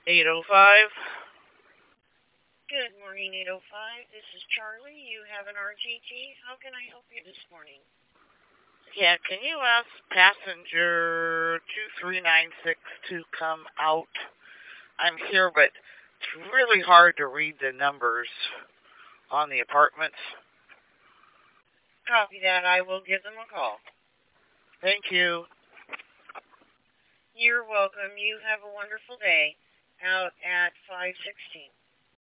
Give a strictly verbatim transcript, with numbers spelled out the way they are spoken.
eight oh five. Good morning, eight oh five. This is Charlie. You have an R T T. How can I help you this morning? Yeah, can you ask passenger two three nine six to come out? I'm here, but it's really hard to read the numbers on the apartments. Copy that. I will give them a call. Thank you. You're welcome. You have a wonderful day out at five sixteen.